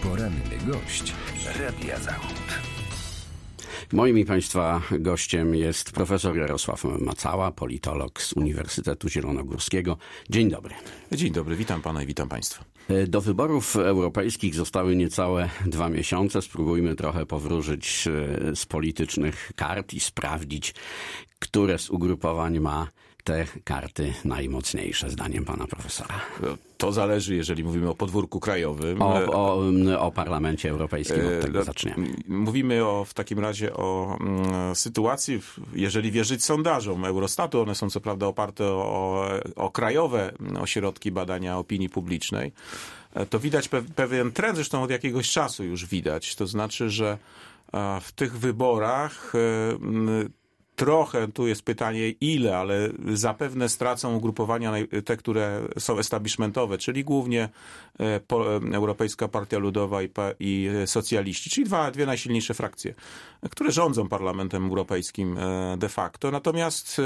Poranny gość Radia Zachód. Moim i Państwa gościem jest profesor Jarosław Macała, politolog z Uniwersytetu Zielonogórskiego. Dzień dobry. Dzień dobry, witam Pana i witam Państwa. Do wyborów europejskich zostały niecałe 2 miesiące. Spróbujmy trochę powróżyć z politycznych kart i sprawdzić, które z ugrupowań ma te karty najmocniejsze, zdaniem pana profesora. To zależy, jeżeli mówimy o podwórku krajowym. O Parlamencie Europejskim, od tego zaczniemy. Mówimy w takim razie o sytuacji, jeżeli wierzyć sondażom Eurostatu, one są co prawda oparte o krajowe ośrodki badania opinii publicznej, to widać pewien trend, zresztą od jakiegoś czasu już widać. To znaczy, że w tych wyborach trochę, tu jest pytanie ile, ale zapewne stracą ugrupowania te, które są establishmentowe, czyli głównie Europejska Partia Ludowa i socjaliści, czyli dwie najsilniejsze frakcje, które rządzą Parlamentem Europejskim de facto. Natomiast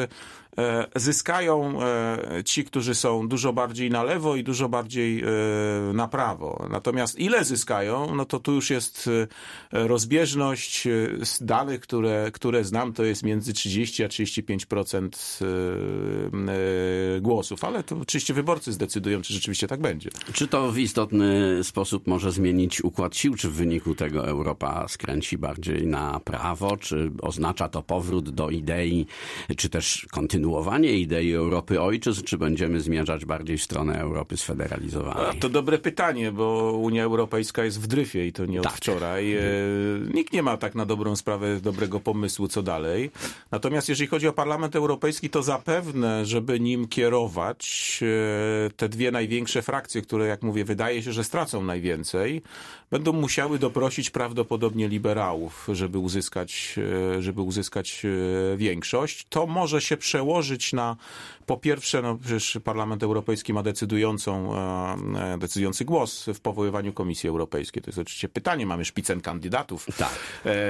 zyskają ci, którzy są dużo bardziej na lewo i dużo bardziej na prawo. Natomiast ile zyskają, no to tu już jest rozbieżność z danych, które znam, to jest między 30 a 35% głosów, ale to oczywiście wyborcy zdecydują, czy rzeczywiście tak będzie. Czy to w istotny sposób może zmienić układ sił, czy w wyniku tego Europa skręci bardziej na prawo, czy oznacza to powrót do idei, czy też kontynuowanie idei Europy ojczyzn, czy będziemy zmierzać bardziej w stronę Europy sfederalizowanej? To dobre pytanie, bo Unia Europejska jest w dryfie i to nie od wczoraj. Nikt nie ma tak na dobrą sprawę dobrego pomysłu, co dalej. Natomiast jeżeli chodzi o Parlament Europejski, to zapewne, żeby nim kierować, te dwie największe frakcje, które, jak mówię, wydaje się, że stracą najwięcej, będą musiały doprosić prawdopodobnie liberałów, żeby uzyskać większość. To może się przełożyć na, po pierwsze, no przecież Parlament Europejski ma decydujący głos w powoływaniu Komisji Europejskiej. To jest oczywiście pytanie, mamy szpicenkandydatów. Tak.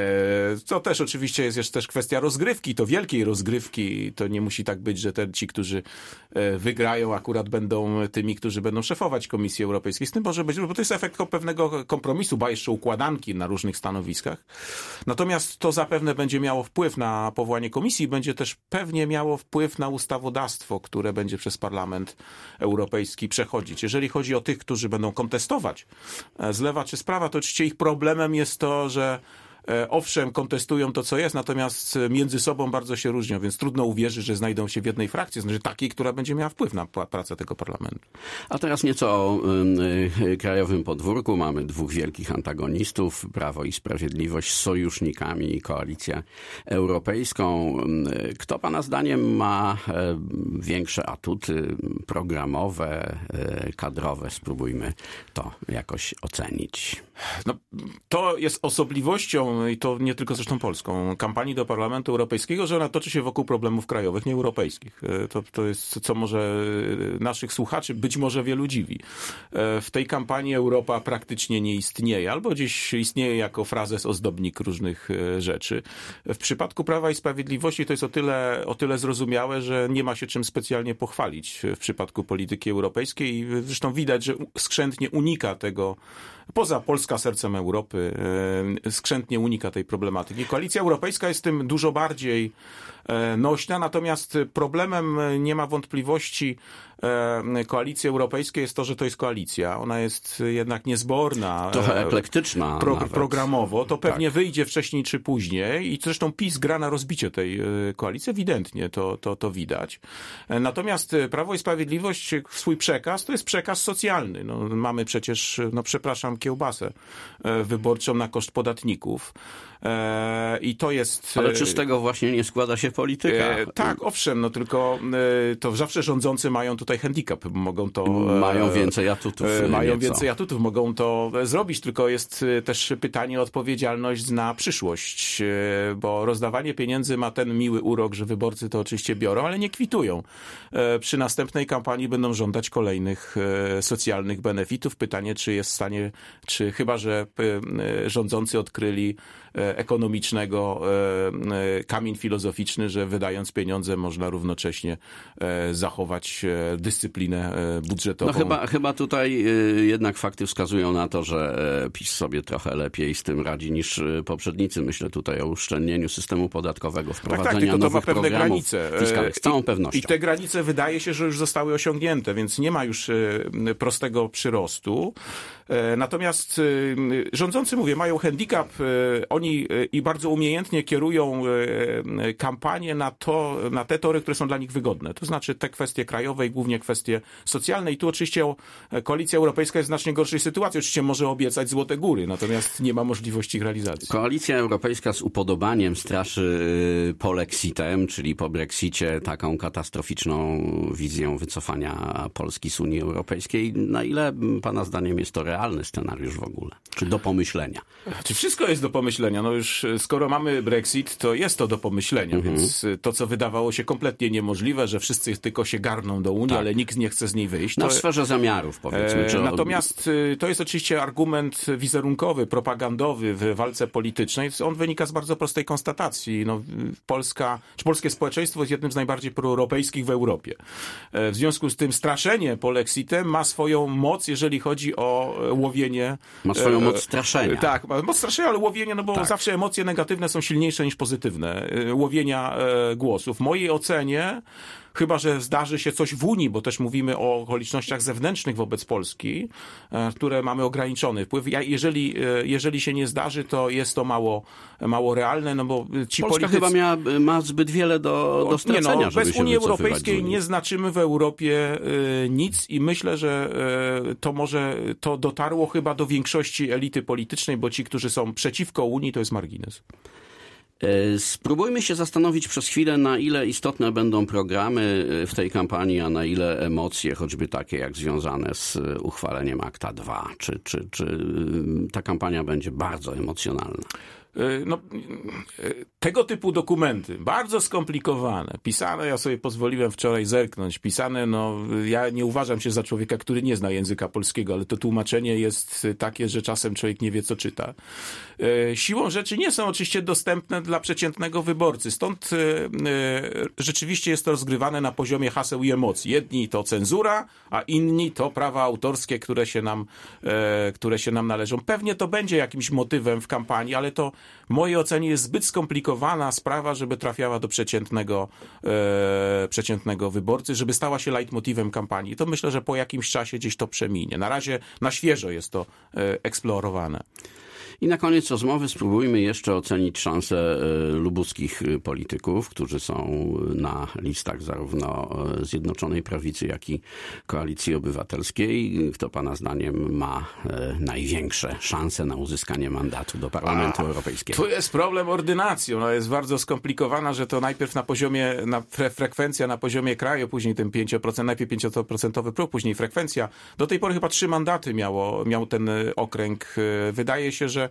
To też oczywiście jest też kwestia rozgrywki, to wielkiej rozgrywki. To nie musi tak być, że ci, którzy wygrają, akurat będą tymi, którzy będą szefować Komisji Europejskiej. Z tym może być, bo to jest efekt pewnego kompromisu, ba jeszcze układanki na różnych stanowiskach. Natomiast to zapewne będzie miało wpływ na powołanie komisji i będzie też pewnie miało wpływ na ustawodawstwo, które będzie przez Parlament Europejski przechodzić. Jeżeli chodzi o tych, którzy będą kontestować z lewa czy z prawa, to oczywiście ich problemem jest to, że owszem, kontestują to, co jest, natomiast między sobą bardzo się różnią, więc trudno uwierzyć, że znajdą się w jednej frakcji, znaczy takiej, która będzie miała wpływ na pracę tego parlamentu. A teraz nieco o krajowym podwórku. Mamy dwóch wielkich antagonistów, Prawo i Sprawiedliwość z sojusznikami i Koalicję Europejską. Kto pana zdaniem ma większe atuty programowe, kadrowe? Spróbujmy to jakoś ocenić. No, to jest osobliwością, i to nie tylko zresztą polską, kampanii do Parlamentu Europejskiego, że ona toczy się wokół problemów krajowych, nie europejskich. To jest, co może naszych słuchaczy być może wielu dziwi. W tej kampanii Europa praktycznie nie istnieje, albo gdzieś istnieje jako frazes, ozdobnik różnych rzeczy. W przypadku Prawa i Sprawiedliwości to jest o tyle zrozumiałe, że nie ma się czym specjalnie pochwalić w przypadku polityki europejskiej i zresztą widać, że skrzętnie unika tego, poza Polska sercem Europy, skrzętnie unika tej problematyki. Koalicja Europejska jest tym dużo bardziej nośna, natomiast problemem, nie ma wątpliwości, Koalicji Europejskiej jest to, że to jest koalicja. Ona jest jednak niezborna. Trochę eklektyczna. Programowo. To pewnie wyjdzie wcześniej czy później i zresztą PiS gra na rozbicie tej koalicji. Ewidentnie to widać. Natomiast Prawo i Sprawiedliwość, swój przekaz, to jest przekaz socjalny. No, mamy przecież, kiełbasę wyborczą na koszt podatników. I to jest... Ale czy z tego właśnie nie składa się polityka? Tak, owszem, tylko to zawsze rządzący mają tutaj handicap, mogą to... Mają więcej atutów. Więcej atutów, mogą to zrobić, tylko jest też pytanie o odpowiedzialność na przyszłość, bo rozdawanie pieniędzy ma ten miły urok, że wyborcy to oczywiście biorą, ale nie kwitują. Przy następnej kampanii będą żądać kolejnych socjalnych benefitów. Pytanie, czy jest w stanie, chyba że rządzący odkryli ekonomicznego kamień filozoficzny, że wydając pieniądze można równocześnie zachować dyscyplinę budżetową. No chyba tutaj jednak fakty wskazują na to, że PiS sobie trochę lepiej z tym radzi niż poprzednicy. Myślę tutaj o uszczelnieniu systemu podatkowego, wprowadzenia nowych programów granice fiskalnych, z całą pewnością. I te granice wydaje się, że już zostały osiągnięte, więc nie ma już prostego przyrostu. Natomiast rządzący, mówię, mają handicap. Oni i bardzo umiejętnie kierują kampanię na te tory, które są dla nich wygodne. To znaczy te kwestie krajowe i głównie kwestie socjalne. I tu oczywiście Koalicja Europejska jest w znacznie gorszej sytuacji. Oczywiście może obiecać złote góry, natomiast nie ma możliwości ich realizacji. Koalicja Europejska z upodobaniem straszy polexitem, czyli po Brexicie, taką katastroficzną wizją wycofania Polski z Unii Europejskiej. Na ile pana zdaniem jest to realny scenariusz w ogóle? Czy do pomyślenia? Czy wszystko jest do pomyślenia? No już skoro mamy Brexit, to jest to do pomyślenia, więc to, co wydawało się kompletnie niemożliwe, że wszyscy tylko się garną do Unii, ale nikt nie chce z niej wyjść. W sferze zamiarów, powiedzmy. Natomiast to jest oczywiście argument wizerunkowy, propagandowy w walce politycznej. On wynika z bardzo prostej konstatacji. No, polskie społeczeństwo jest jednym z najbardziej proeuropejskich w Europie. W związku z tym straszenie polexitem ma swoją moc, jeżeli chodzi o łowienie. Ma swoją moc straszenia. Tak, ma moc straszenia, ale łowienie, no bo zawsze emocje negatywne są silniejsze niż pozytywne. Łowienia głosów. W mojej ocenie, chyba że zdarzy się coś w Unii, bo też mówimy o okolicznościach zewnętrznych wobec Polski, które mamy ograniczony wpływ. Jeżeli się nie zdarzy, to jest to mało realne, no bo ci Polska chyba ma zbyt wiele do stracenia, żeby bez się Unii Europejskiej nie znaczymy w Europie nic i myślę, że to dotarło chyba do większości elity politycznej, bo ci, którzy są przeciwko Unii, to jest margines. Spróbujmy się zastanowić przez chwilę, na ile istotne będą programy w tej kampanii, a na ile emocje, choćby takie jak związane z uchwaleniem Akta 2. Czy ta kampania będzie bardzo emocjonalna? No, tego typu dokumenty, bardzo skomplikowane, pisane, ja sobie pozwoliłem wczoraj zerknąć, pisane, ja nie uważam się za człowieka, który nie zna języka polskiego, ale to tłumaczenie jest takie, że czasem człowiek nie wie, co czyta. Siłą rzeczy nie są oczywiście dostępne dla przeciętnego wyborcy, stąd rzeczywiście jest to rozgrywane na poziomie haseł i emocji. Jedni to cenzura, a inni to prawa autorskie, które się nam należą. Pewnie to będzie jakimś motywem w kampanii, ale to w mojej ocenie jest zbyt skomplikowana sprawa, żeby trafiała do przeciętnego wyborcy, żeby stała się leitmotivem kampanii. To myślę, że po jakimś czasie gdzieś to przeminie. Na razie na świeżo jest to eksplorowane. I na koniec rozmowy spróbujmy jeszcze ocenić szanse lubuskich polityków, którzy są na listach zarówno Zjednoczonej Prawicy, jak i Koalicji Obywatelskiej. Kto pana zdaniem ma największe szanse na uzyskanie mandatu do Parlamentu Europejskiego? Tu jest problem ordynacji. Ona jest bardzo skomplikowana, że to najpierw frekwencja na poziomie kraju, później ten 5%, najpierw 5% próg, później frekwencja. Do tej pory chyba 3 mandaty miał ten okręg. Wydaje się, że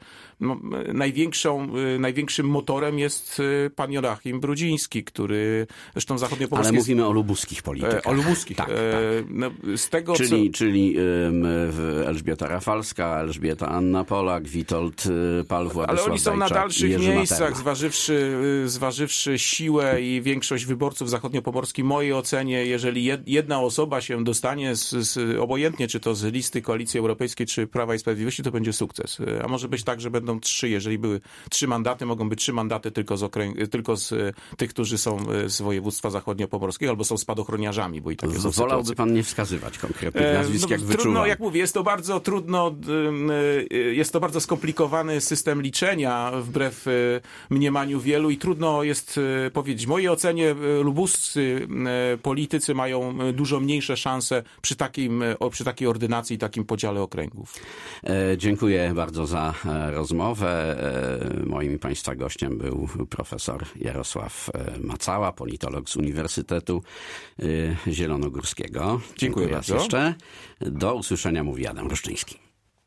największym motorem jest pan Joachim Brudziński, który zresztą zachodniopomorski... Ale mówimy o lubuskich politykach. O lubuskich. Tak. Z tego, czyli Elżbieta Rafalska, Elżbieta Anna Polak, Witold Pal, Władysław Ale oni są na dalszych Jerzy miejscach, Materna. zważywszy siłę i większość wyborców zachodniopomorskich. W mojej ocenie, jeżeli jedna osoba się dostanie obojętnie, czy to z listy Koalicji Europejskiej, czy Prawa i Sprawiedliwości, to będzie sukces. A może być tak, że będą 3. Jeżeli były 3 mandaty, mogą być 3 mandaty tylko z tych, którzy są z województwa zachodniopomorskiego albo są spadochroniarzami, bo i takie są Wolałby sytuacje. pan nie wskazywać konkretnych nazwisk, jak wyczuwam. Trudno, jak mówię, jest to bardzo trudno, jest to bardzo skomplikowany system liczenia, wbrew mniemaniu wielu i trudno jest powiedzieć. W mojej ocenie lubuscy politycy mają dużo mniejsze szanse przy takiej ordynacji i takim podziale okręgów. Dziękuję bardzo za rozmowę. Moim i państwa gościem był profesor Jarosław Macała, politolog z Uniwersytetu Zielonogórskiego. Dziękuję raz bardzo. jeszcze. Do usłyszenia, mówi Adam Ruszczyński.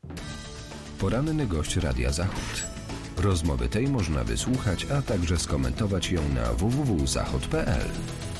Poranny gość Radia Zachód. Rozmowy tej można wysłuchać, a także skomentować ją na www.zachod.pl.